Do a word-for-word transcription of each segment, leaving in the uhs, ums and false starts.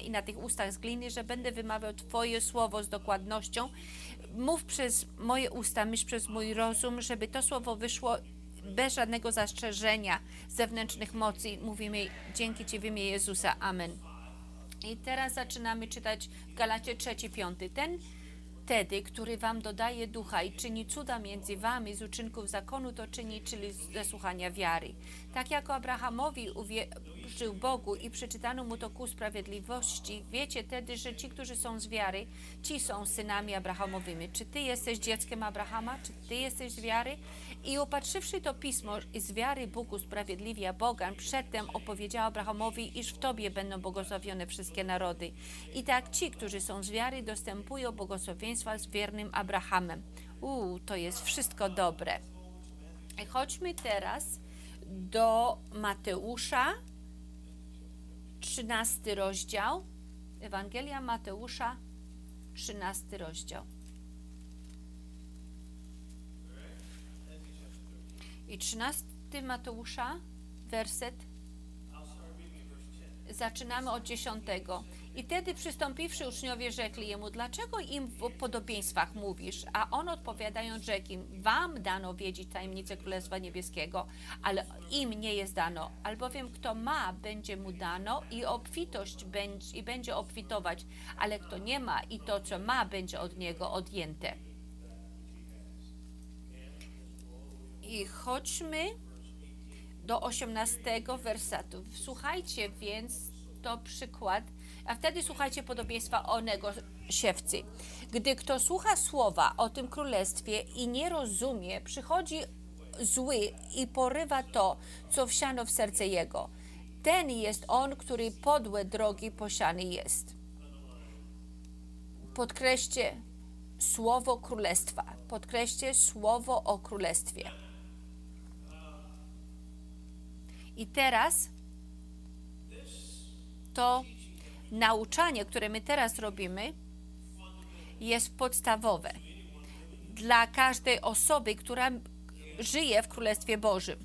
i na tych ustach z gliny, że będę wymawiał Twoje słowo z dokładnością. Mów przez moje usta, myśl przez mój rozum, żeby to słowo wyszło bez żadnego zastrzeżenia zewnętrznych mocy. Mówimy dzięki Ci w imię Jezusa. Amen. I teraz zaczynamy czytać w Galacie trzeci, piąty. Ten wtedy, który wam dodaje ducha i czyni cuda między wami z uczynków zakonu, to czyni, czyli ze słuchania wiary. Tak jak Abrahamowi uwierzył Bogu i przeczytano mu to ku sprawiedliwości, wiecie tedy, że ci, którzy są z wiary, ci są synami Abrahamowymi. Czy ty jesteś dzieckiem Abrahama? Czy ty jesteś z wiary? I opatrzywszy to pismo, z wiary Bóg usprawiedliwia Boga, przedtem opowiedział Abrahamowi, iż w tobie będą błogosławione wszystkie narody. I tak ci, którzy są z wiary, dostępują błogosławieństwa z wiernym Abrahamem. Uuu, to jest wszystko dobre. I chodźmy teraz do Mateusza, trzynasty rozdział. Ewangelia Mateusza, trzynasty rozdział. I trzynasty Mateusza, werset, zaczynamy od dziesiątego. I wtedy przystąpiwszy uczniowie rzekli jemu, dlaczego im w podobieństwach mówisz? A on odpowiadając rzekł im, wam dano wiedzieć tajemnicę Królestwa Niebieskiego, ale im nie jest dano, albowiem kto ma, będzie mu dano i obfitość będzie, i będzie obfitować, ale kto nie ma i to, co ma, będzie od niego odjęte. I chodźmy do osiemnastego wersetu. Słuchajcie więc, to przykład, a wtedy słuchajcie podobieństwa onego siewcy. Gdy kto słucha słowa o tym królestwie i nie rozumie, przychodzi zły i porywa to, co wsiano w serce jego. Ten jest on, który podłe drogi posiany jest. Podkreślcie słowo królestwa. Podkreślcie słowo o królestwie. I teraz to nauczanie, które my teraz robimy, jest podstawowe dla każdej osoby, która żyje w Królestwie Bożym.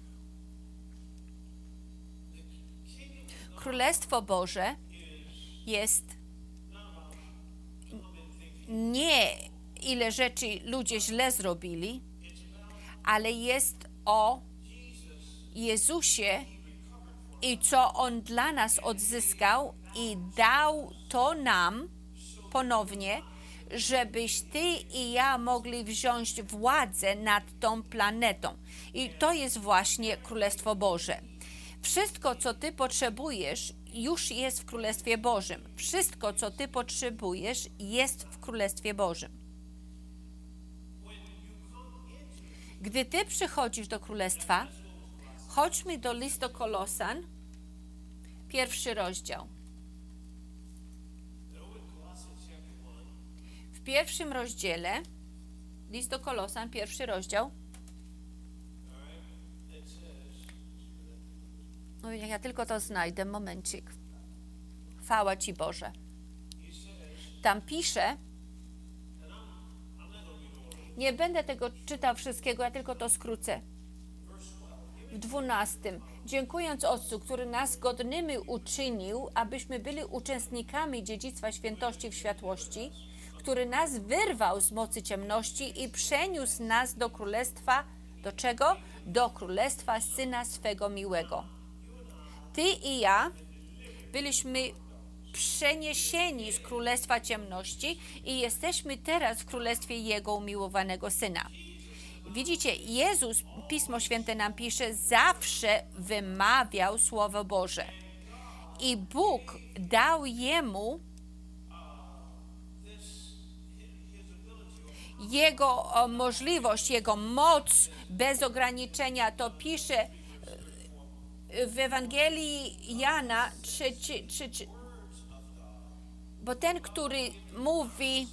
Królestwo Boże jest nie ile rzeczy ludzie źle zrobili, ale jest o Jezusie i co On dla nas odzyskał i dał to nam ponownie, żebyś ty i ja mogli wziąć władzę nad tą planetą. I to jest właśnie Królestwo Boże. Wszystko, co ty potrzebujesz, już jest w Królestwie Bożym. Wszystko, co ty potrzebujesz, jest w Królestwie Bożym. Gdy ty przychodzisz do Królestwa, chodźmy do listu Kolosan, pierwszy rozdział. W pierwszym rozdziale, list do Kolosan, pierwszy rozdział. No, ja tylko to znajdę, momencik. Chwała Ci Boże. Tam pisze, nie będę tego czytał wszystkiego, ja tylko to skrócę. W dwunastym. Dziękując Ojcu, który nas godnymi uczynił, abyśmy byli uczestnikami dziedzictwa świętości w światłości, który nas wyrwał z mocy ciemności i przeniósł nas do królestwa, do czego? Do królestwa Syna swego miłego. Ty i ja byliśmy przeniesieni z królestwa ciemności i jesteśmy teraz w królestwie Jego umiłowanego Syna. Widzicie, Jezus, Pismo Święte nam pisze, zawsze wymawiał Słowo Boże. I Bóg dał Jemu Jego możliwość, Jego moc bez ograniczenia. To pisze w Ewangelii Jana, trzeci, trzeci, bo ten, który mówi,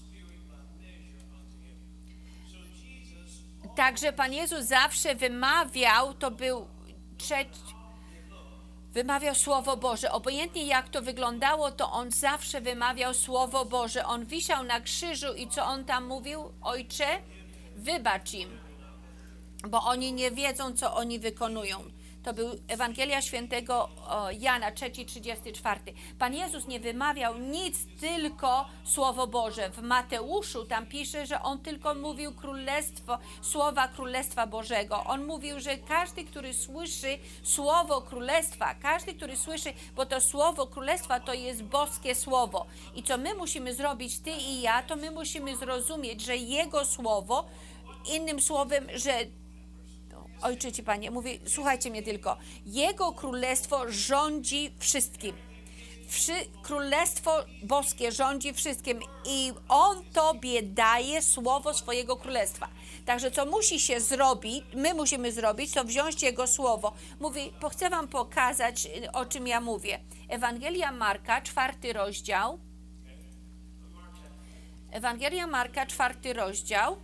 także Pan Jezus zawsze wymawiał, to był trzeci, wymawiał Słowo Boże. Obojętnie jak to wyglądało, to On zawsze wymawiał Słowo Boże. On wisiał na krzyżu i co On tam mówił? Ojcze, wybacz im, bo oni nie wiedzą, co oni wykonują. To był Ewangelia Świętego Jana, trzeci, trzydziesty czwarty. Pan Jezus nie wymawiał nic, tylko Słowo Boże. W Mateuszu tam pisze, że On tylko mówił królestwo, słowa Królestwa Bożego. On mówił, że każdy, który słyszy Słowo Królestwa, każdy, który słyszy, bo to Słowo Królestwa to jest boskie Słowo. I co my musimy zrobić, Ty i ja, to my musimy zrozumieć, że Jego Słowo, innym słowem, że Ojcze Ci, Panie, mówię, słuchajcie mnie tylko. Jego królestwo rządzi wszystkim. Wszy, królestwo boskie rządzi wszystkim i On Tobie daje słowo swojego królestwa. Także co musi się zrobić, my musimy zrobić, to wziąć Jego słowo. Mówi, bo chcę Wam pokazać, o czym ja mówię. Ewangelia Marka, czwarty rozdział. Ewangelia Marka, czwarty rozdział.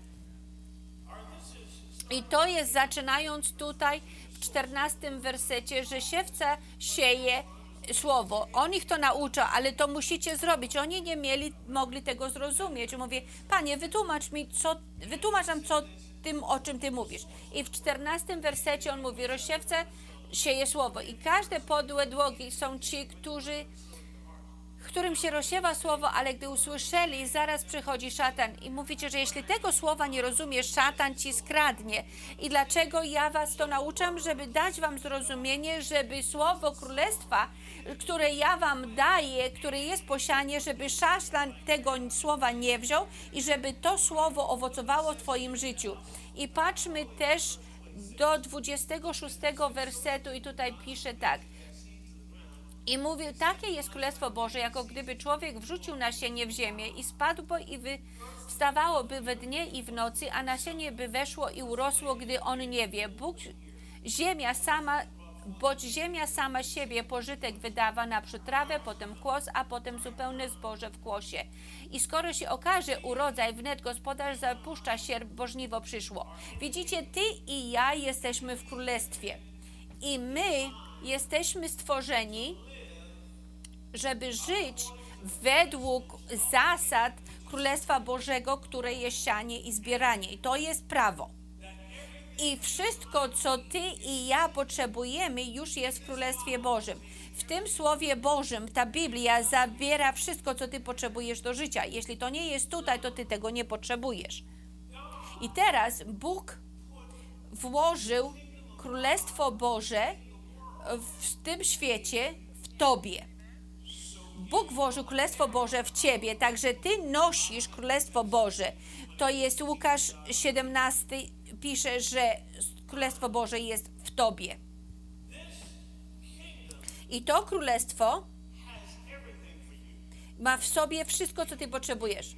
I to jest zaczynając tutaj w czternastym wersecie, że siewca sieje słowo. On ich to naucza, ale to musicie zrobić. Oni nie mieli, mogli tego zrozumieć. Mówię, Panie, wytłumacz mi, co, wytłumacz nam, co tym, o czym Ty mówisz. I w czternastym wersecie on mówi, rozsiewca sieje słowo. I każde podłe drogi są ci, którzy którym się rozsiewa słowo, ale gdy usłyszeli, zaraz przychodzi szatan i mówicie, że jeśli tego słowa nie rozumiesz, szatan ci skradnie. I dlaczego ja was to nauczam? Żeby dać wam zrozumienie, żeby słowo królestwa, które ja wam daję, które jest posianie, żeby szatan tego słowa nie wziął i żeby to słowo owocowało w twoim życiu. I patrzmy też do dwudziestego szóstego wersetu i tutaj pisze tak. I mówił, takie jest Królestwo Boże, jako gdyby człowiek wrzucił nasienie w ziemię i spadło i wy, wstawałoby we dnie i w nocy, a nasienie by weszło i urosło, gdy on nie wie. Bóg, ziemia sama, boć ziemia sama siebie pożytek wydawa, naprzód trawę, potem kłos, a potem zupełne zboże w kłosie. I skoro się okaże urodzaj, wnet gospodarz zapuszcza sierp, bo żniwo przyszło. Widzicie, ty i ja jesteśmy w Królestwie. I my jesteśmy stworzeni, żeby żyć według zasad Królestwa Bożego, które jest sianie i zbieranie. I to jest prawo. I wszystko, co Ty i ja potrzebujemy, już jest w Królestwie Bożym. W tym Słowie Bożym ta Biblia zawiera wszystko, co Ty potrzebujesz do życia. Jeśli to nie jest tutaj, to Ty tego nie potrzebujesz. I teraz Bóg włożył Królestwo Boże w tym świecie, w Tobie. Bóg włożył Królestwo Boże w Ciebie, także Ty nosisz Królestwo Boże. To jest Łukasz siedemnasty, pisze, że Królestwo Boże jest w Tobie. I to Królestwo ma w sobie wszystko, co Ty potrzebujesz.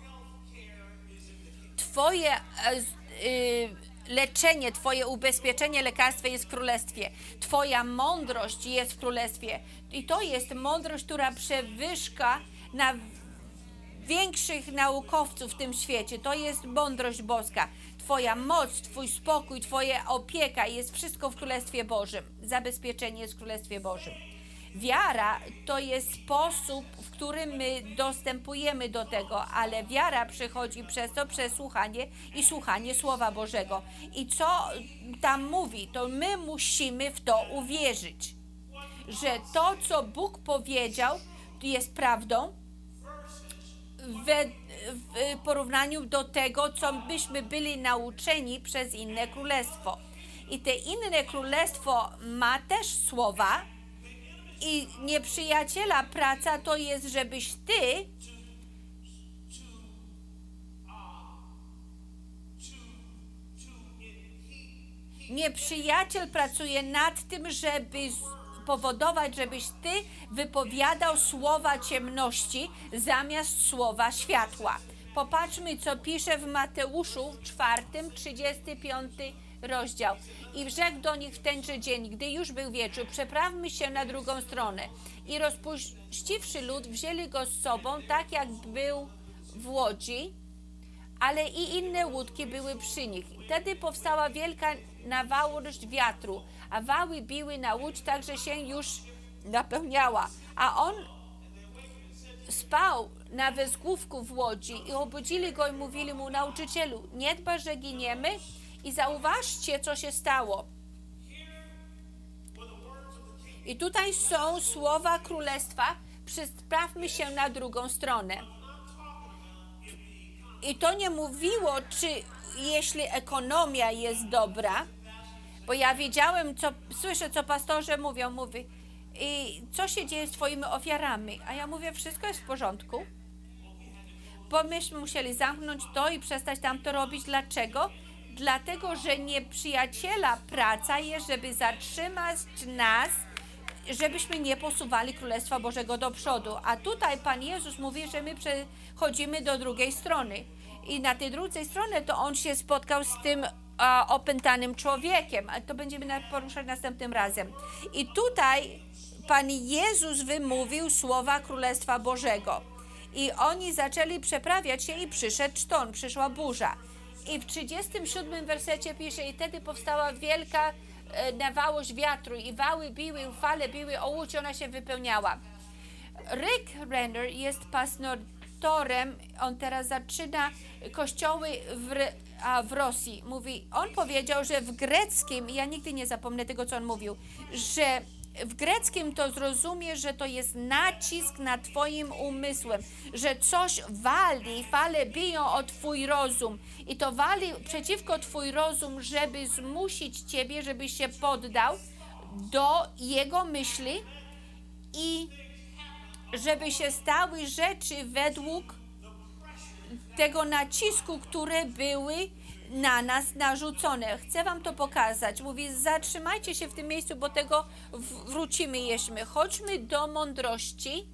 Twoje yy, leczenie, Twoje ubezpieczenie, lekarstwo jest w Królestwie. Twoja mądrość jest w Królestwie. I to jest mądrość, która przewyższa na większych naukowców w tym świecie. To jest mądrość boska. Twoja moc, Twój spokój, Twoja opieka jest wszystko w Królestwie Bożym. Zabezpieczenie jest w Królestwie Bożym. Wiara to jest sposób, w którym my dostępujemy do tego, ale wiara przychodzi przez to, przez słuchanie i słuchanie Słowa Bożego. I co tam mówi, to my musimy w to uwierzyć, że to, co Bóg powiedział, jest prawdą w, w porównaniu do tego, co byśmy byli nauczeni przez inne królestwo. I te inne królestwo ma też słowa, i nieprzyjaciela praca to jest, żebyś ty nieprzyjaciel pracuje nad tym, żeby powodować, żebyś ty wypowiadał słowa ciemności zamiast słowa światła. Popatrzmy, co pisze w Mateuszu czwartym, trzydziesty piąty rozdział. I rzekł do nich w tenże dzień, gdy już był wieczór, przeprawmy się na drugą stronę. I rozpuściwszy lud, wzięli go z sobą, tak jak był w łodzi, ale i inne łódki były przy nich. Wtedy powstała wielka nawałość wiatru, a wały biły na łódź, tak że się już napełniała. A on spał na wezgłówku w łodzi i obudzili go i mówili mu, nauczycielu, nie dbasz, że giniemy? I zauważcie, co się stało. I tutaj są słowa królestwa, przesprawmy się na drugą stronę. I to nie mówiło, czy jeśli ekonomia jest dobra, bo ja wiedziałem, co, słyszę, co pastorzy mówią, mówi, i co się dzieje z twoimi ofiarami? A ja mówię, wszystko jest w porządku, bo myśmy musieli zamknąć to i przestać tamto robić. Dlaczego? Dlatego, że nieprzyjaciela praca jest, żeby zatrzymać nas, żebyśmy nie posuwali Królestwa Bożego do przodu. A tutaj Pan Jezus mówi, że my przechodzimy do drugiej strony. I na tej drugiej stronie to On się spotkał z tym a, opętanym człowiekiem. Ale to będziemy poruszać następnym razem. I tutaj Pan Jezus wymówił słowa Królestwa Bożego. I oni zaczęli przeprawiać się i przyszedł sztorm, przyszła burza. I w trzydziestym siódmym wersecie pisze, i wtedy powstała wielka e, nawałość wiatru i wały biły, fale biły o łódź, ona się wypełniała. Rick Renner jest pastorem, on teraz zaczyna kościoły w, a, w Rosji. Mówi, on powiedział, że w greckim, ja nigdy nie zapomnę tego, co on mówił, że w greckim to zrozumie, że to jest nacisk na twoim umysłem, że coś wali, fale biją o twój rozum i to wali przeciwko twój rozum, żeby zmusić ciebie, żebyś się poddał do jego myśli i żeby się stały rzeczy według tego nacisku, które były na nas narzucone. Chcę wam to pokazać. Mówi, zatrzymajcie się w tym miejscu, bo tego wrócimy jeszcze. Chodźmy do mądrości.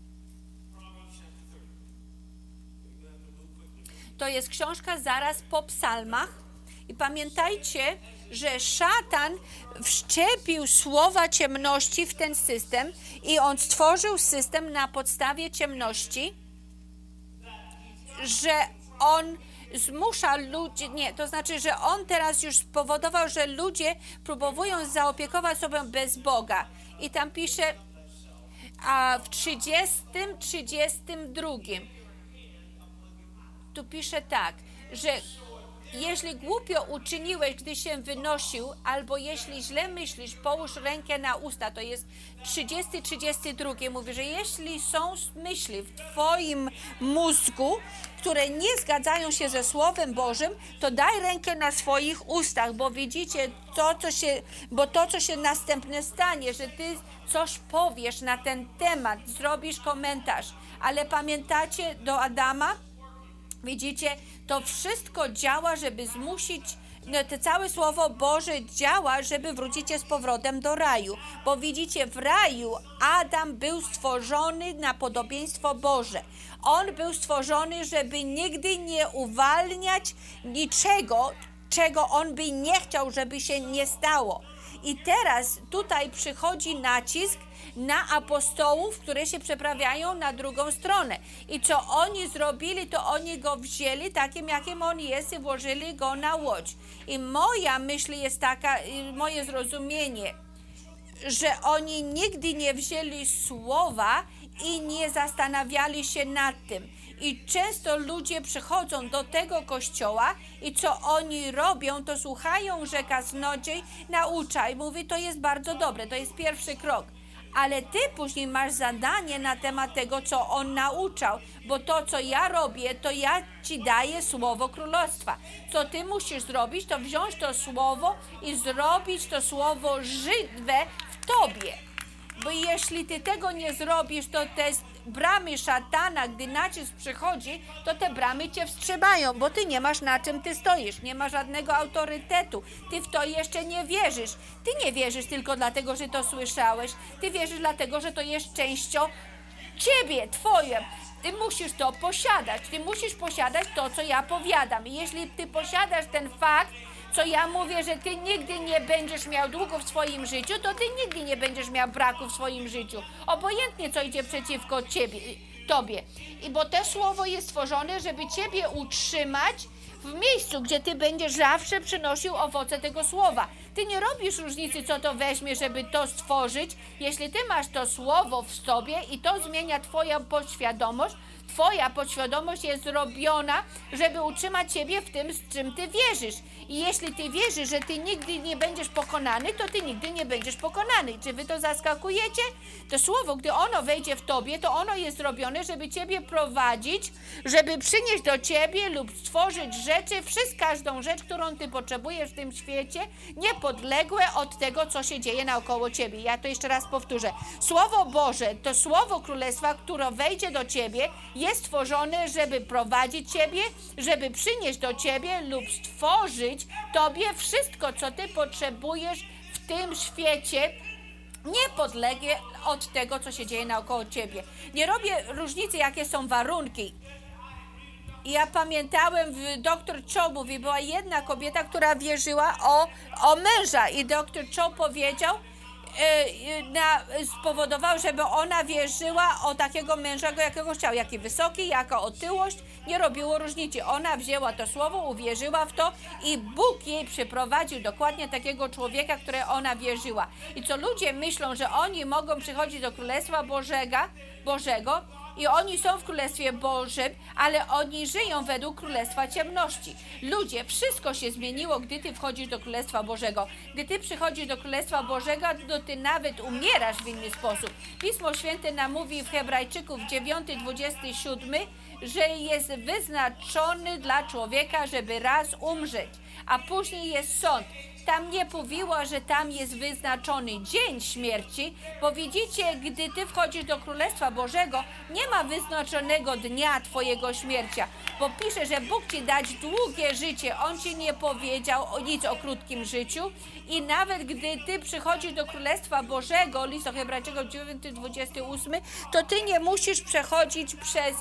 To jest książka zaraz po psalmach. I pamiętajcie, że szatan wszczepił słowa ciemności w ten system i on stworzył system na podstawie ciemności, że on zmusza ludzi, nie, to znaczy, że on teraz już spowodował, że ludzie próbują zaopiekować sobie bez Boga. I tam pisze a w trzydziestym, trzydziestym drugim. Tu pisze tak, że jeśli głupio uczyniłeś, gdy się wynosił, albo jeśli źle myślisz, połóż rękę na usta. To jest trzydziesty, trzydziesty drugi. Mówi, że jeśli są myśli w twoim mózgu, które nie zgadzają się ze Słowem Bożym, to daj rękę na swoich ustach, bo widzicie to, co się, bo to, co się następnie stanie, że ty coś powiesz na ten temat, zrobisz komentarz. Ale pamiętacie do Adama? Widzicie, to wszystko działa, żeby zmusić, no, to całe Słowo Boże działa, żeby wrócicie z powrotem do raju. Bo widzicie, w raju Adam był stworzony na podobieństwo Boże. On był stworzony, żeby nigdy nie uwalniać niczego, czego on by nie chciał, żeby się nie stało. I teraz tutaj przychodzi nacisk na apostołów, które się przeprawiają na drugą stronę. I co oni zrobili, to oni go wzięli takim, jakim on jest i włożyli go na łódź. I moja myśl jest taka, moje zrozumienie, że oni nigdy nie wzięli słowa i nie zastanawiali się nad tym. I często ludzie przychodzą do tego kościoła i co oni robią, to słuchają, że kaznodziej naucza i mówi, to jest bardzo dobre, to jest pierwszy krok. Ale ty później masz zadanie na temat tego, co on nauczał, bo to, co ja robię, to ja ci daję słowo królestwa. Co ty musisz zrobić, to wziąć to słowo i zrobić to słowo żywe w tobie. Bo jeśli ty tego nie zrobisz, to te bramy szatana, gdy nacisk przychodzi, to te bramy cię wstrzymają, bo ty nie masz na czym ty stoisz, nie ma żadnego autorytetu, ty w to jeszcze nie wierzysz. Ty nie wierzysz tylko dlatego, że to słyszałeś, ty wierzysz dlatego, że to jest częścią ciebie, twoje. Ty musisz to posiadać, ty musisz posiadać to, co ja powiadam. I jeśli ty posiadasz ten fakt, co ja mówię, że ty nigdy nie będziesz miał długu w swoim życiu, to ty nigdy nie będziesz miał braku w swoim życiu. Obojętnie, co idzie przeciwko ciebie, tobie. I bo to słowo jest stworzone, żeby ciebie utrzymać w miejscu, gdzie ty będziesz zawsze przynosił owoce tego słowa. Ty nie robisz różnicy, co to weźmie, żeby to stworzyć. Jeśli ty masz to słowo w sobie i to zmienia twoją podświadomość, twoja podświadomość jest zrobiona, żeby utrzymać ciebie w tym, z czym ty wierzysz. I jeśli ty wierzysz, że ty nigdy nie będziesz pokonany, to ty nigdy nie będziesz pokonany. Czy wy to zaskakujecie? To słowo, gdy ono wejdzie w tobie, to ono jest zrobione, żeby ciebie prowadzić, żeby przynieść do ciebie lub stworzyć rzeczy, wszystko, każdą rzecz, którą ty potrzebujesz w tym świecie, niepodległe od tego, co się dzieje naokoło ciebie. Ja to jeszcze raz powtórzę. Słowo Boże, to słowo Królestwa, które wejdzie do ciebie, jest stworzone, żeby prowadzić ciebie, żeby przynieść do ciebie lub stworzyć tobie wszystko, co ty potrzebujesz w tym świecie, niepodległe od tego, co się dzieje naokoło ciebie. Nie robię różnicy, jakie są warunki. Ja pamiętałem, w doktor Cho mówi, była jedna kobieta, która wierzyła o, o męża i doktor Cho powiedział, Na, spowodował, żeby ona wierzyła o takiego męża, jakiego chciał, jaki wysoki, jaka otyłość, nie robiło różnicy. Ona wzięła to słowo, uwierzyła w to i Bóg jej przyprowadził dokładnie takiego człowieka, które ona wierzyła. I co ludzie myślą, że oni mogą przychodzić do Królestwa Bożego, Bożego i oni są w Królestwie Bożym, ale oni żyją według Królestwa Ciemności. Ludzie, wszystko się zmieniło, gdy ty wchodzisz do Królestwa Bożego. Gdy ty przychodzisz do Królestwa Bożego, to ty nawet umierasz w inny sposób. Pismo Święte nam mówi w Hebrajczyków dziewiąty, dwudziesty siódmy, że jest wyznaczony dla człowieka, żeby raz umrzeć, a później jest sąd. Tam nie mówiło, że tam jest wyznaczony dzień śmierci, bo widzicie, gdy ty wchodzisz do Królestwa Bożego, nie ma wyznaczonego dnia twojego śmiercia, bo pisze, że Bóg ci dać długie życie. On ci nie powiedział o nic o krótkim życiu i nawet gdy ty przychodzisz do Królestwa Bożego, list do Hebrajczyków dziewiąty, dwudziesty ósmy, to ty nie musisz przechodzić przez,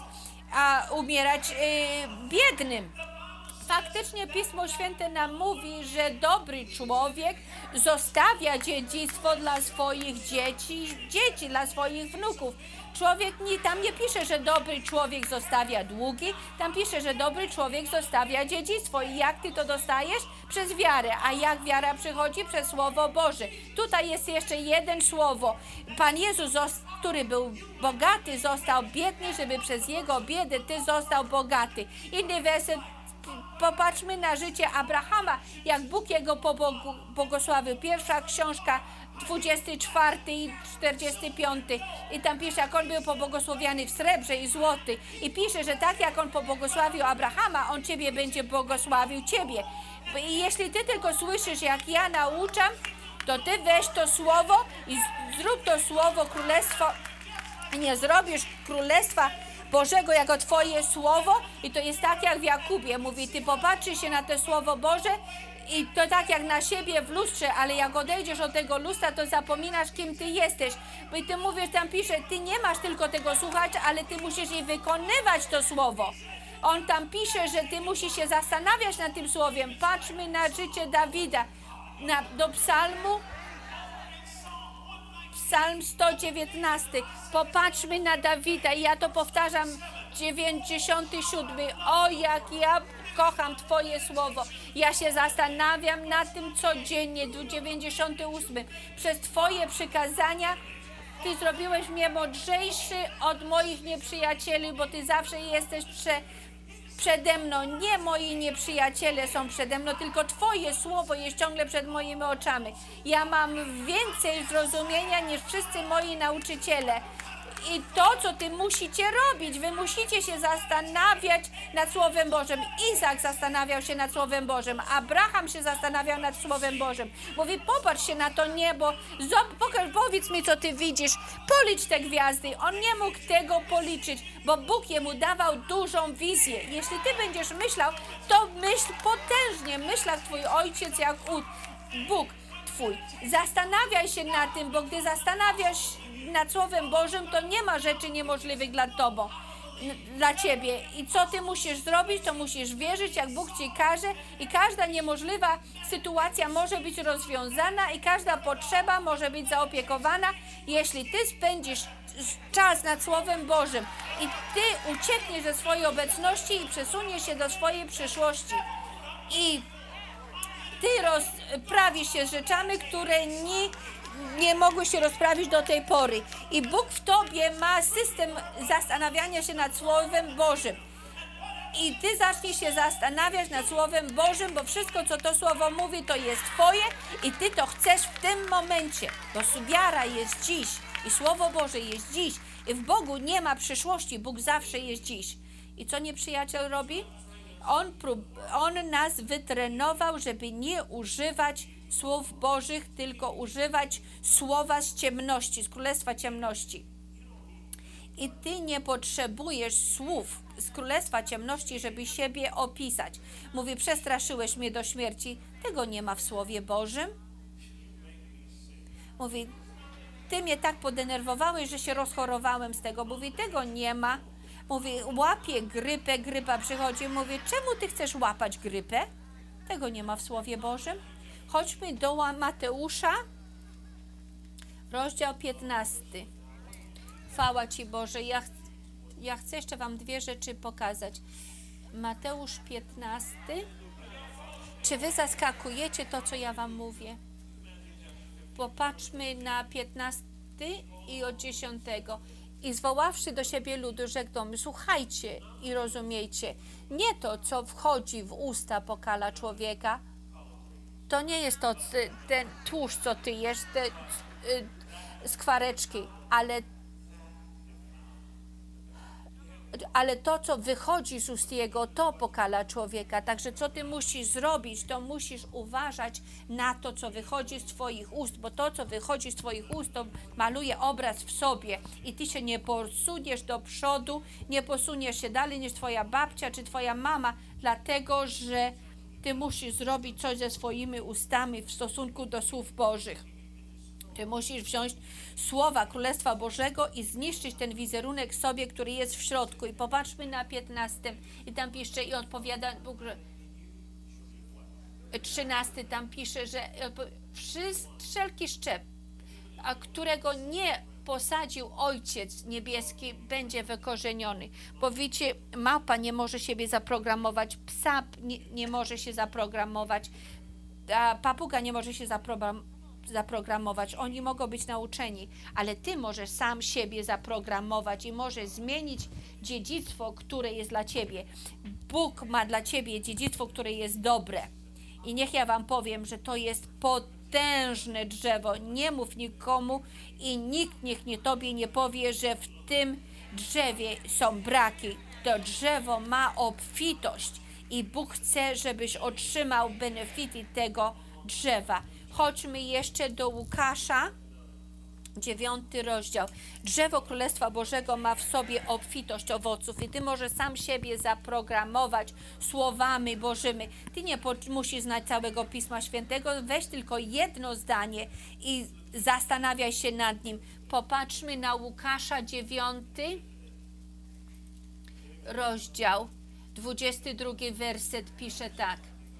a umierać yy, biednym. Faktycznie Pismo Święte nam mówi, że dobry człowiek zostawia dziedzictwo dla swoich dzieci, dzieci, dla swoich wnuków. Człowiek nie, tam nie pisze, że dobry człowiek zostawia długi, tam pisze, że dobry człowiek zostawia dziedzictwo. I jak ty to dostajesz? Przez wiarę. A jak wiara przychodzi? Przez Słowo Boże. Tutaj jest jeszcze jeden słowo. Pan Jezus, który był bogaty, został biedny, żeby przez Jego biedę ty został bogaty. Inny werset. Popatrzmy na życie Abrahama, jak Bóg jego pobłogosławił. Pierwsza książka, dwudziesty czwarty i czterdziesty piąty. I tam pisze, jak on był pobłogosławiony w srebrze i złoty. I pisze, że tak jak on pobłogosławił Abrahama, on ciebie będzie błogosławił ciebie. I jeśli ty tylko słyszysz, jak ja nauczam, to ty weź to słowo i zrób to słowo królestwo. Nie zrobisz królestwa Bożego jako twoje słowo i to jest tak jak w Jakubie mówi, ty popatrzysz się na to słowo Boże i to tak jak na siebie w lustrze, ale jak odejdziesz od tego lustra, to zapominasz, kim ty jesteś. Bo i ty mówisz, tam pisze, ty nie masz tylko tego słuchać, ale ty musisz i wykonywać to słowo. On tam pisze, że ty musisz się zastanawiać nad tym słowem. Patrzmy na życie Dawida, na, do psalmu. Psalm sto dziewiętnasty. Popatrzmy na Dawida i ja to powtarzam, dziewięćdziesiąty siódmy. O, jak ja kocham Twoje słowo. Ja się zastanawiam nad tym codziennie. dziewięćdziesiąty ósmy. Przez Twoje przykazania Ty zrobiłeś mnie mądrzejszy od moich nieprzyjacieli, bo Ty zawsze jesteś prze... przede mną. Nie moi nieprzyjaciele są przede mną, tylko Twoje słowo jest ciągle przed moimi oczami. Ja mam więcej zrozumienia niż wszyscy moi nauczyciele. I to, co ty musicie robić, wy musicie się zastanawiać nad Słowem Bożym. Izak zastanawiał się nad Słowem Bożym, Abraham się zastanawiał nad Słowem Bożym. Mówi, popatrz się na to niebo, pokaż, powiedz mi, co ty widzisz, policz te gwiazdy. On nie mógł tego policzyć, bo Bóg jemu dawał dużą wizję. Jeśli ty będziesz myślał, to myśl potężnie, myśl jak twój ojciec, jak Bóg twój. Zastanawiaj się nad tym, bo gdy zastanawiasz nad Słowem Bożym, to nie ma rzeczy niemożliwych dla tobą, dla ciebie. I co ty musisz zrobić, to musisz wierzyć, jak Bóg ci każe i każda niemożliwa sytuacja może być rozwiązana i każda potrzeba może być zaopiekowana, jeśli ty spędzisz czas nad Słowem Bożym i Ty uciekniesz ze swojej obecności i przesuniesz się do swojej przyszłości. I Ty rozprawisz się z rzeczami, które nie, nie mogły się rozprawić do tej pory. I Bóg w Tobie ma system zastanawiania się nad Słowem Bożym. I Ty zaczniesz się zastanawiać nad Słowem Bożym, bo wszystko, co to Słowo mówi, to jest Twoje i Ty to chcesz w tym momencie. Bo wiara jest dziś i Słowo Boże jest dziś. I w Bogu nie ma przyszłości, Bóg zawsze jest dziś. I co nieprzyjaciel robi? On, prób, on nas wytrenował, żeby nie używać słów Bożych, tylko używać słowa z ciemności, z królestwa ciemności. I Ty nie potrzebujesz słów z królestwa ciemności, żeby siebie opisać. Mówi, przestraszyłeś mnie do śmierci. Tego nie ma w Słowie Bożym. Mówi, Ty mnie tak podenerwowałeś, że się rozchorowałem z tego. Mówi, tego nie ma. Mówi, łapię grypę, grypa przychodzi. Mówi, czemu Ty chcesz łapać grypę? Tego nie ma w Słowie Bożym. Chodźmy do Mateusza, rozdział piętnasty. Chwała Ci Boże. Ja, ch ja chcę jeszcze Wam dwie rzeczy pokazać. Mateusz piętnasty. Czy Wy zaskakujecie to, co ja Wam mówię? Popatrzmy na piętnasty i od dziesiątego. I zwoławszy do siebie ludu, rzekł: słuchajcie i rozumiejcie, nie to, co wchodzi w usta, pokala człowieka. To nie jest to ten tłuszcz, co ty jesz, te y, skwareczki, ale ale to, co wychodzi z ust jego, to pokala człowieka. Także co ty musisz zrobić, to musisz uważać na to, co wychodzi z twoich ust, bo to, co wychodzi z twoich ust, to maluje obraz w sobie i ty się nie posuniesz do przodu, nie posuniesz się dalej niż twoja babcia czy twoja mama, dlatego, że ty musisz zrobić coś ze swoimi ustami w stosunku do słów Bożych. Ty musisz wziąć słowa Królestwa Bożego i zniszczyć ten wizerunek sobie, który jest w środku. I popatrzmy na piętnastym. I tam pisze i odpowiada Bóg, że trzynasty tam pisze, że wszelki szczep, a którego nie posadził Ojciec Niebieski, będzie wykorzeniony. Bo wiecie, małpa nie może siebie zaprogramować, psa nie, nie może się zaprogramować, a papuga nie może się zaprogramować. zaprogramować. Oni mogą być nauczeni, ale ty możesz sam siebie zaprogramować i możesz zmienić dziedzictwo, które jest dla ciebie. Bóg ma dla ciebie dziedzictwo, które jest dobre. I niech ja wam powiem, że to jest potężne drzewo. Nie mów nikomu i nikt niech nie tobie nie powie, że w tym drzewie są braki. To drzewo ma obfitość i Bóg chce, żebyś otrzymał benefity tego drzewa. Chodźmy jeszcze do Łukasza, dziewiąty rozdział. Drzewo Królestwa Bożego ma w sobie obfitość owoców i ty możesz sam siebie zaprogramować słowami Bożymi. Ty nie musisz znać całego Pisma Świętego, weź tylko jedno zdanie i zastanawiaj się nad nim. Popatrzmy na Łukasza, dziewiąty rozdział, dwudziesty drugi werset pisze tak.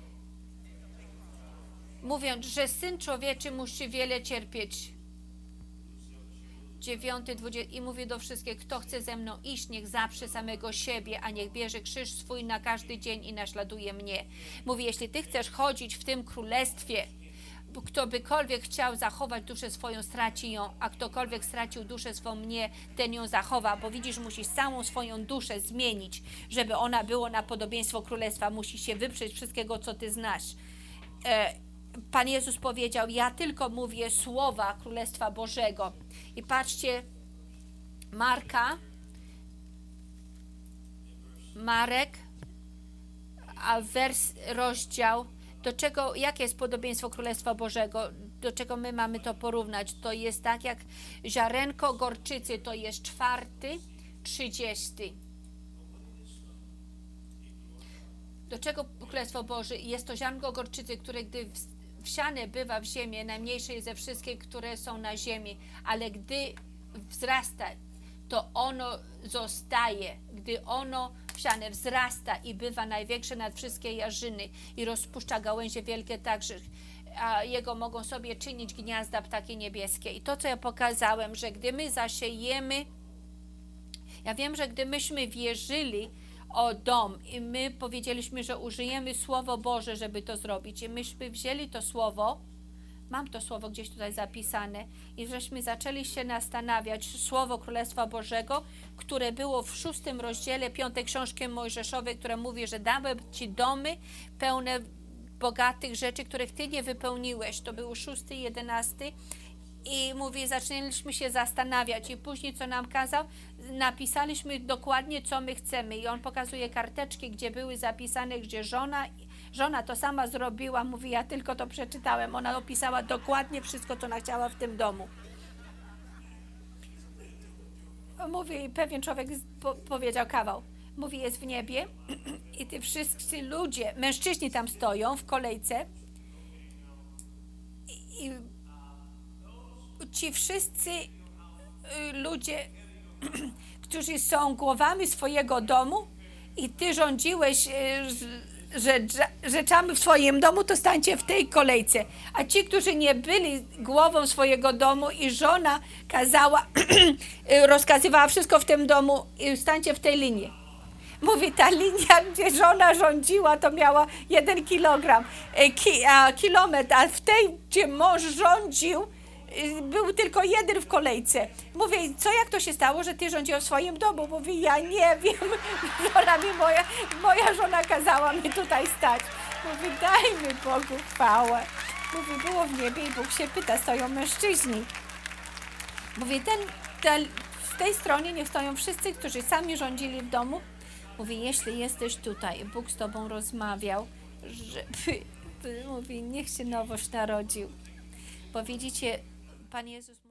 Mówiąc, że Syn Człowieczy musi wiele cierpieć. Dziewiąty, dwudziesty i mówi do wszystkich, kto chce ze mną iść, niech zaprze samego siebie, a niech bierze krzyż swój na każdy dzień i naśladuje mnie. Mówi, jeśli ty chcesz chodzić w tym królestwie, kto bykolwiek chciał zachować duszę swoją, straci ją, a ktokolwiek stracił duszę swą mnie, ten ją zachowa, bo widzisz, musisz całą swoją duszę zmienić, żeby ona była na podobieństwo królestwa. Musisz się wyprzeć wszystkiego, co ty znasz. E, Pan Jezus powiedział, ja tylko mówię słowa Królestwa Bożego. I patrzcie, Marka, Marek, a wers, rozdział, do czego, jakie jest podobieństwo Królestwa Bożego, do czego my mamy to porównać. To jest tak jak ziarenko gorczycy, to jest czwarty, trzydziesty. Do czego Królestwo Boże? Jest to ziarnko gorczycy, które gdy wsiane bywa w ziemię, najmniejsze jest ze wszystkich, które są na ziemi, ale gdy wzrasta, to ono zostaje. Gdy ono wsiane wzrasta i bywa największe nad wszystkie jarzyny i rozpuszcza gałęzie wielkie także. a Jego mogą sobie czynić gniazda ptaki niebieskie. I to, co ja pokazałem, że gdy my zasiejemy, ja wiem, że gdy myśmy wierzyli o dom i my powiedzieliśmy, że użyjemy Słowo Boże, żeby to zrobić i myśmy wzięli to Słowo, mam to Słowo gdzieś tutaj zapisane i żeśmy zaczęli się zastanawiać, Słowo Królestwa Bożego, które było w szóstym rozdziale piątej książki Mojżeszowej, które mówi, że dałem Ci domy pełne bogatych rzeczy, których Ty nie wypełniłeś. To był szósty, jedenasty. I mówi, zaczęliśmy się zastanawiać i później, co nam kazał, napisaliśmy dokładnie, co my chcemy. I on pokazuje karteczki, gdzie były zapisane, gdzie żona, żona to sama zrobiła. Mówi, ja tylko to przeczytałem. Ona opisała dokładnie wszystko, co ona chciała w tym domu. Mówi, pewien człowiek po, powiedział kawał. Mówi, jest w niebie i ty wszyscy ludzie, mężczyźni tam stoją w kolejce i, i ci wszyscy ludzie, którzy są głowami swojego domu i ty rządziłeś rzeczami w swoim domu, to stańcie w tej kolejce. A ci, którzy nie byli głową swojego domu i żona kazała, rozkazywała wszystko w tym domu, stańcie w tej linii. Mówi, ta linia, gdzie żona rządziła, to miała jeden kilogram, ki, a, kilometr, a w tej, gdzie mąż rządził, był tylko jeden w kolejce. Mówię, co jak to się stało, że ty rządziłeś w swoim domu? Mówi, ja nie wiem, żona mi moja, moja żona kazała mi tutaj stać. Mówi, dajmy Bogu chwałę. Mówi, było w niebie i Bóg się pyta, stoją mężczyźni. Mówi, ten, ten, w tej stronie niech stoją wszyscy, którzy sami rządzili w domu. Mówi, jeśli jesteś tutaj, Bóg z tobą rozmawiał, żeby, mówi, niech się nowość narodził. Bo widzicie, Pan Jezus